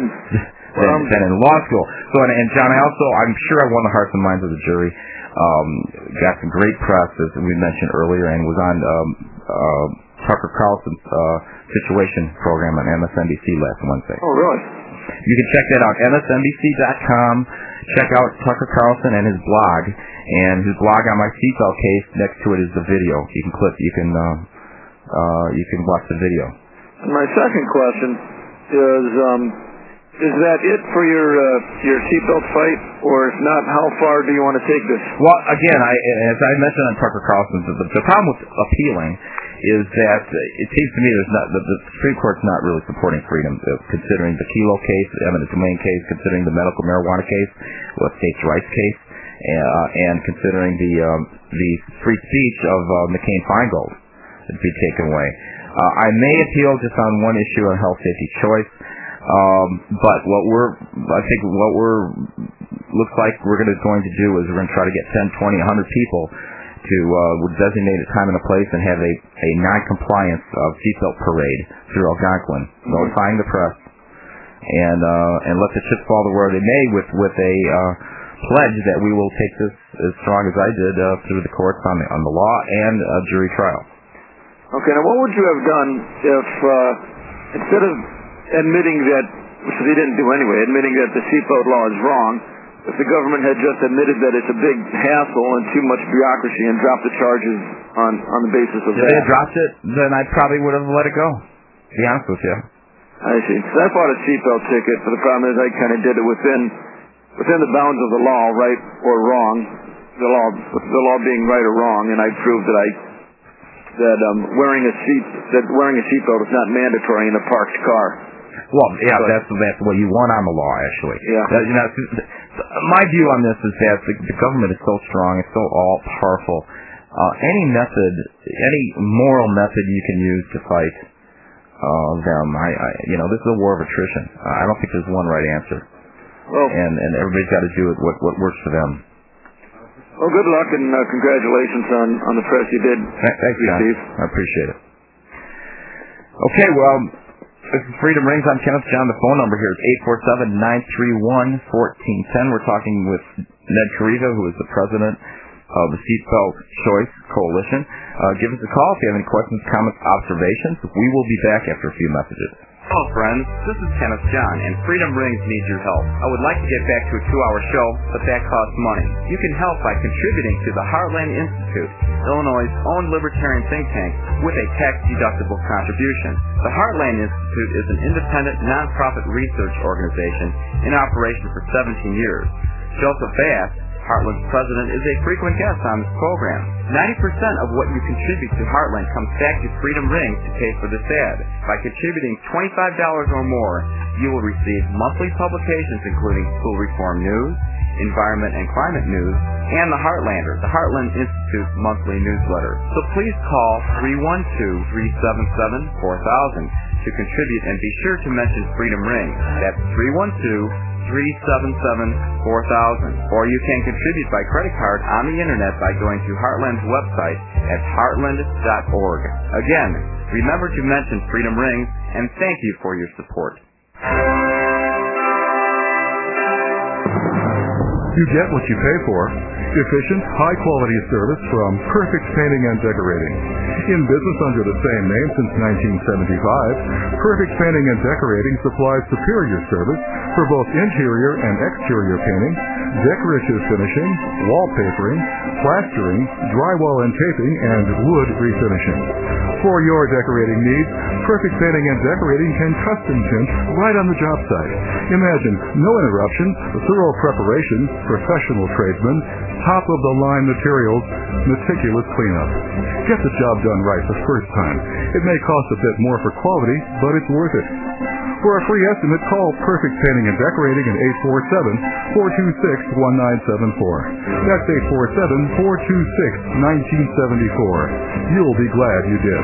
B: than, um, than in law school. So, and, and John, I also, I'm sure I won the hearts and minds of the jury. Um, got some great press, as we mentioned earlier, and was on um, uh, Tucker Carlson's uh, situation program on M S N B C last Wednesday.
N: Oh, really?
B: You can check that out, M S N B C dot com. Check out Tucker Carlson and his blog. And his blog on my seatbelt case, next to it is the video. You can click, you can, uh, uh, you can watch the video.
N: And my second question is, um, is that it for your uh, your seatbelt fight, or if not, how far do you want to take this?
B: Well, again, I, as I mentioned on Tucker Carlson, the, the problem with appealing is that it seems to me there's not the, the Supreme Court's not really supporting freedom, uh, considering the Kelo case, the eminent domain case, considering the medical marijuana case, well, states' rights case, uh, and considering the um, the free speech of uh, McCain-Feingold. be taken away. Uh, I may appeal just on one issue on health safety choice, um, but what we're, I think what we're, looks like we're going to going to do is we're going to try to get ten, twenty, one hundred people to uh, designate a time and a place and have a, a non-compliance uh, seatbelt parade through Algonquin, mm-hmm. notifying the press, and uh, and let the chips fall to where they may with with a uh, pledge that we will take this as strong as I did uh, through the courts on the, on the law and uh, jury trial.
N: Okay, now what would you have done if uh, instead of admitting that, which they didn't do anyway, admitting that the seatbelt law is wrong, if the government had just admitted that it's a big hassle and too much bureaucracy and dropped the charges on, on the basis of
B: if
N: that?
B: If they had dropped it, then I probably would have let it go, to be honest with you.
N: I see. So I bought a seatbelt ticket, but the problem is I kind of did it within within the bounds of the law, right or wrong, the law the law being right or wrong, and I proved that I that um, wearing a seat that wearing a seatbelt is not mandatory in a parked car.
B: Well, yeah, but that's that's what you want on the law, actually.
N: Yeah.
B: Uh, you know, my view on this is that the, the government is so strong, it's so all-powerful. Uh, any method, any moral method you can use to fight uh, them, I, I, you know, this is a war of attrition. Uh, I don't think there's one right answer.
N: Well,
B: and and everybody's got to do it what what works for them.
N: Well, good luck and uh, congratulations on on the press you did.
B: Thanks, John.
N: Steve.
B: I appreciate it. Okay, well. This is Freedom Rings. I'm Kenneth John. The phone number here is eight four seven, nine three one, one four one zero. We're talking with Ned Kariva, who is the president of the Seatbelt Choice Coalition. Uh, give us a call if you have any questions, comments, observations. We will be back after a few messages.
E: Hello, friends. This is Kenneth John, and Freedom Rings needs your help. I would like to get back to a two-hour show, but that costs money. You can help by contributing to the Heartland Institute, Illinois' own libertarian think tank, with a tax-deductible contribution. The Heartland Institute is an independent, nonprofit research organization in operation for seventeen years. Joseph Bass, Heartland's president, is a frequent guest on this program. ninety percent of what you contribute to Heartland comes back to Freedom Rings to pay for this ad. By contributing twenty-five dollars or more, you will receive monthly publications including school reform news, environment and climate news, and the Heartlander, the Heartland Institute's monthly newsletter. So please call three one two, three seven seven, four thousand to contribute, and be sure to mention Freedom Rings. That's three one two, three seven seven, four thousand. Or you can contribute by credit card on the internet by going to Heartland's website at heartland dot org. Again, remember to mention Freedom Rings, and thank you for your support.
F: You get what you pay for. Efficient, high-quality service from Perfect Painting and Decorating. In business under the same name since nineteen seventy-five, Perfect Painting and Decorating supplies superior service for both interior and exterior painting, decorative finishing, wallpapering, plastering, drywall and taping, and wood refinishing. For your decorating needs, Perfect Painting and Decorating can custom tint right on the job site. Imagine no interruptions, thorough preparation, professional tradesmen, top-of-the-line materials, meticulous cleanup. Get the job done right the first time. It may cost a bit more for quality, but it's worth it. For a free estimate, call Perfect Painting and Decorating at eight four seven, four two six, one nine seven four. That's eight four seven, four two six, one nine seven four. You'll be glad you did.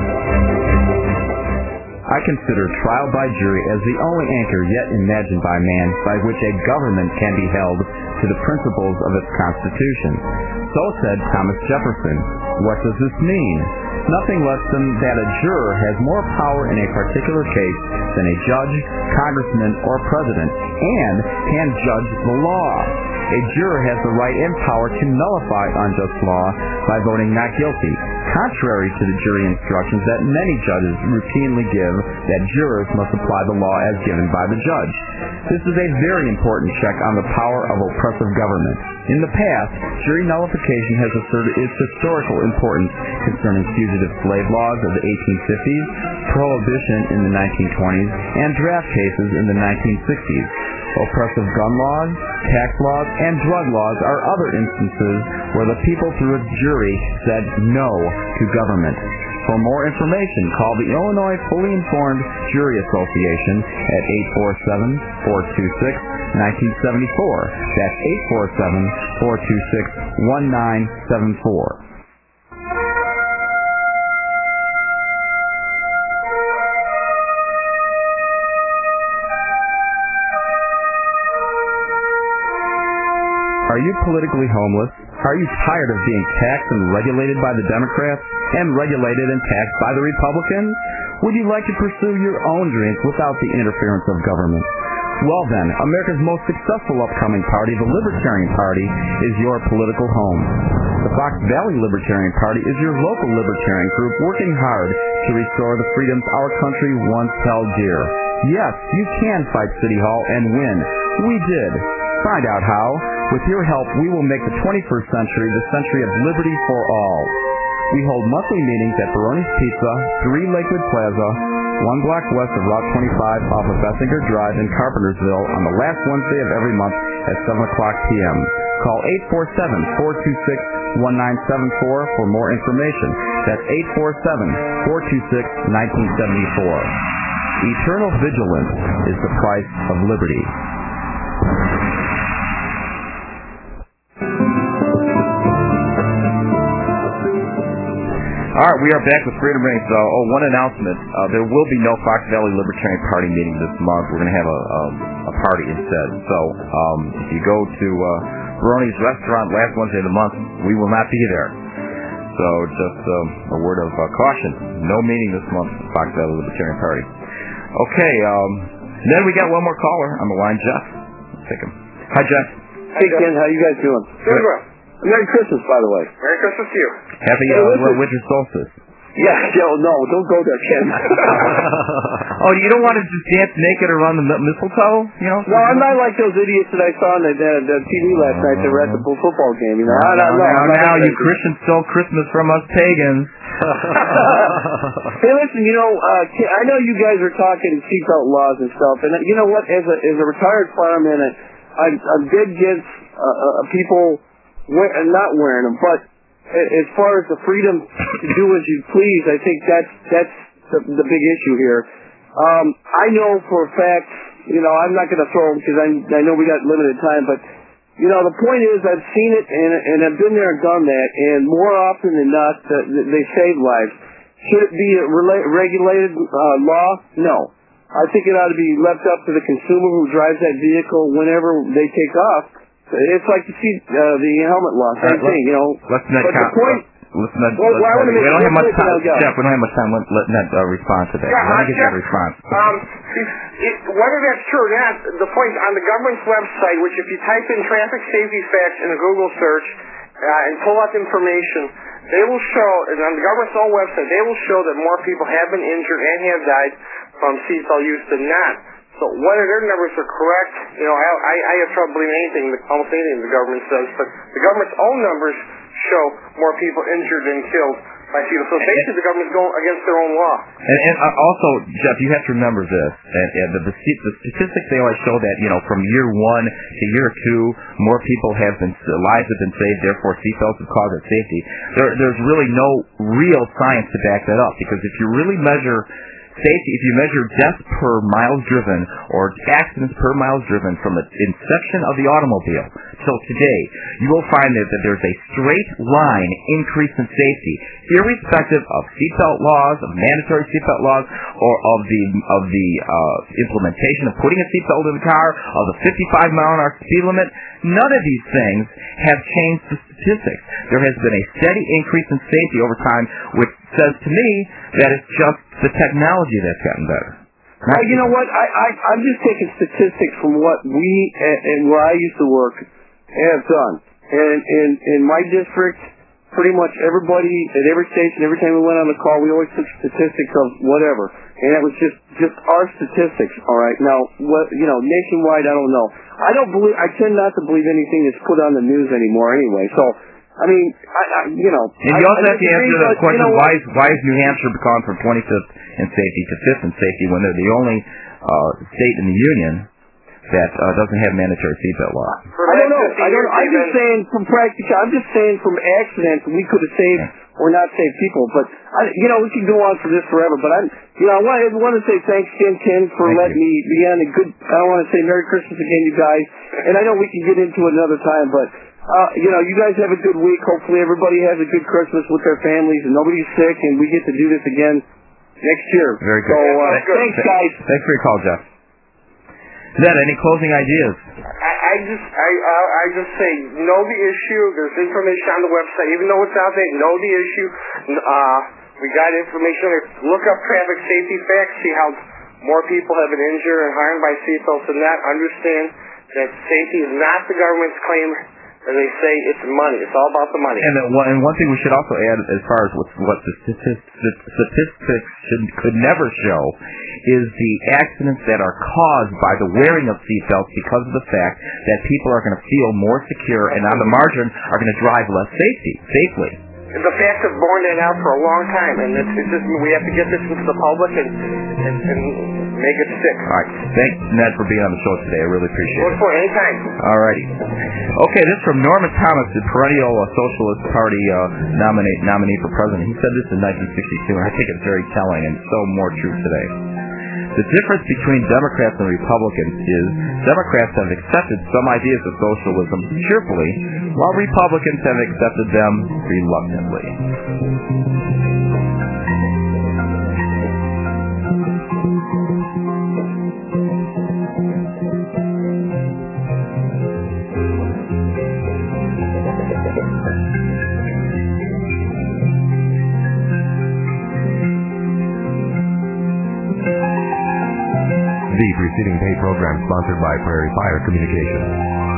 D: I consider trial by jury as the only anchor yet imagined by man by which a government can be held to the principles of its Constitution. So said Thomas Jefferson. What does this mean? Nothing less than that a juror has more power in a particular case than a judge, congressman, or president, and can judge the law. A juror has the right and power to nullify unjust law by voting not guilty, contrary to the jury instructions that many judges routinely give that jurors must apply the law as given by the judge. This is a very important check on the power of oppressive government. In the past, jury nullification has asserted its historical importance concerning fugitive slave laws of the eighteen fifties, prohibition in the nineteen twenties, and draft cases in the nineteen sixties. Oppressive gun laws, tax laws, and drug laws are other instances where the people through a jury said no to government. For more information, call the Illinois Fully Informed Jury Association at eight four seven, four two six, one nine seven four. That's eight four seven, four two six, one nine seven four. Are you politically homeless? Are you tired of being taxed and regulated by the Democrats and regulated and taxed by the Republicans? Would you like to pursue your own dreams without the interference of government? Well then, America's most successful upcoming party, the Libertarian Party, is your political home. The Fox Valley Libertarian Party is your local libertarian group working hard to restore the freedoms our country once held dear. Yes, you can fight City Hall and win. We did. Find out how. With your help, we will make the twenty-first century the century of liberty for all. We hold monthly meetings at Baroni's Pizza, three Lakewood Plaza, one block west of Route twenty-five off of Bessinger Drive in Carpentersville on the last Wednesday of every month at seven o'clock p.m. Call eight four seven, four two six, one nine seven four for more information. That's eight four seven, four two six, one nine seven four. Eternal vigilance is the price of liberty.
B: All right, we are back with Freedom Rings. Uh, oh, one announcement. Uh, there will be no Fox Valley Libertarian Party meeting this month. We're going to have a, um, a party instead. So um, if you go to uh, Baroni's Restaurant last Wednesday of the month, we will not be there. So just um, a word of uh, caution. No meeting this month for the Fox Valley Libertarian Party. Okay, um, then we got one more caller on the line, Jeff. Let's take him. Hi, Jeff.
O: Hey, Ken. How you guys doing?
G: Good. Well.
O: Merry Christmas, by the way.
G: Merry Christmas to you.
B: Happy
O: Hey,
B: uh,
O: listen.
B: winter solstice.
O: Yeah, Joe, no, don't go there, Ken.
B: Oh, you don't want to just dance naked around the mi- mistletoe? You know?
O: No, I'm not like those idiots that I saw on the, the, the T V last night that were at the football game. You know, I
B: Now,
O: don't know.
B: now,
O: I'm not
B: now
O: like
B: you
O: that.
B: Christians stole Christmas from us pagans.
O: Hey, listen, you know, uh, Ken, I know you guys are talking seatbelt laws and stuff, and uh, you know what? As a as a retired fireman, I, I'm, I'm dead against uh, uh, people we- uh, not wearing them, but a- as far as the freedom to do as you please, I think that's that's the, the big issue here. Um, I know for a fact, you know, I'm not going to throw them because I I know we got limited time, but you know, the point is I've seen it and and I've been there and done that, and more often than not, uh, they save lives. Should it be a rela- regulated uh, law? No. I think it ought to be left up to the consumer who drives that vehicle whenever they take off. It's like the seat, uh, the helmet law, same
B: Right,
O: thing, you know.
B: Let's not
O: but
B: count.
O: the point,
B: Let's not.
O: Well,
B: let's
O: well, I
B: not
O: wanna make
B: we don't
O: it
B: have much
O: real quick and
B: time,
O: I'll go.
B: Jeff. We don't have much time. Let, let Ned uh, respond to that.
G: Yeah,
B: Let me
G: uh,
B: get
G: Jeff,
B: that response.
G: Um, it, whether that's true or not, the point on the government's website, which if you type in traffic safety facts in a Google search uh, and pull out information, they will show, and on the government's own website, they will show that more people have been injured and have died from seatbelt use than not. So whether their numbers are correct, you know, I, I, I have trouble believing anything, almost anything the government says, but the government's own numbers show more people injured than killed by seatbelt. So basically the government's going against their own law.
B: And, and uh, also, Jeff, you have to remember this. And, and the, the, the statistics, they always show that, you know, from year one to year two, more people have been, lives have been saved, therefore seatbelts have caused safety. There, there's really no real science to back that up, because if you really measure safety, if you measure deaths per miles driven or accidents per miles driven from the inception of the automobile till today, you will find that, that there's a straight line increase in safety, irrespective of seatbelt laws, of mandatory seatbelt laws, or of the of the uh, implementation of putting a seatbelt in the car, of the fifty-five mile an hour speed limit. None of these things have changed the statistics. There has been a steady increase in safety over time, which says to me that it's just the technology that's gotten better.
O: Well, you know what? I, I, I'm just taking statistics from what we and, and where I used to work have done. And in in my district, pretty much everybody at every station, every time we went on the call, we always took statistics of whatever, and that was just just our statistics. All right. Now, what you know, nationwide, I don't know. I don't believe. I tend not to believe anything that's put on the news anymore, anyway. So. I mean, I, I, you know.
B: And you also
O: I, I
B: have to answer the
O: but,
B: question,
O: you know,
B: why is, why is New Hampshire gone from twenty-fifth in safety to fifth in safety when they're the only uh, state in the union that uh, doesn't have mandatory seatbelt law?
O: I don't know. I don't. I'm just saying from practical. I'm just saying from accidents we could have saved or not saved people. But I, you know, we could go on for this forever. But I'm, you know, I want, I want to say thanks again, Ken, for
B: Thank
O: letting
B: you.
O: me be on a good. I want to say Merry Christmas again, you guys. And I know we can get into it another time, but. Uh, you know, you guys have a good week. Hopefully everybody has a good Christmas with their families and nobody's sick and we get to do this again next year.
B: Very good.
O: So, uh,
B: Thanks,
O: thanks, guys.
B: Thanks for your call, Jeff. Ned, any closing ideas?
G: I, I I just I uh, I just say know the issue. There's information on the website, even though it's out there. Know the issue. Uh, we got information. Look up traffic safety facts. See how more people have been injured and harmed by seatbelts than that. Understand that safety is not the government's claim. As they say, it's money. It's all about the money.
B: And, uh, one, and one thing we should also add, as far as what, what the statistics, statistics should, could never show, is the accidents that are caused by the wearing of seatbelts because of the fact that people are going to feel more secure and on the margin are going to drive less safety, safely.
G: The facts have borne that out for a long time, and it's, it's just we have to get this into the public and, and, and make it stick.
B: All right. Thanks, Ned, for being on the show today. I really appreciate
G: Look
B: it.
G: for it anytime.
B: All righty. Okay, this is from Norman Thomas, the perennial uh, Socialist Party uh, nominee, nominee for president. He said this in nineteen sixty-two, and I think it's very telling and so more true today. The difference between Democrats and Republicans is Democrats have accepted some ideas of socialism cheerfully, while Republicans have accepted them reluctantly.
A: The preceding paid program sponsored by Prairie Fire Communications.